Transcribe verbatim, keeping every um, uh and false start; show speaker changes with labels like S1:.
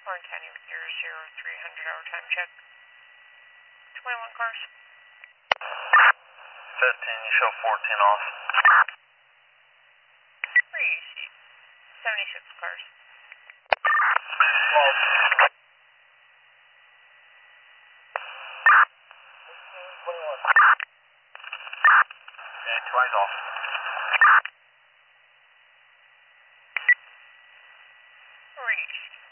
S1: Warren County zero zero three hundred hour time check. twenty-one cars.
S2: fifteen, you show fourteen off.
S1: Where do you see? seventy-six cars.
S2: twelve. twenty-one. Okay, twenty's off.
S1: Where do you see?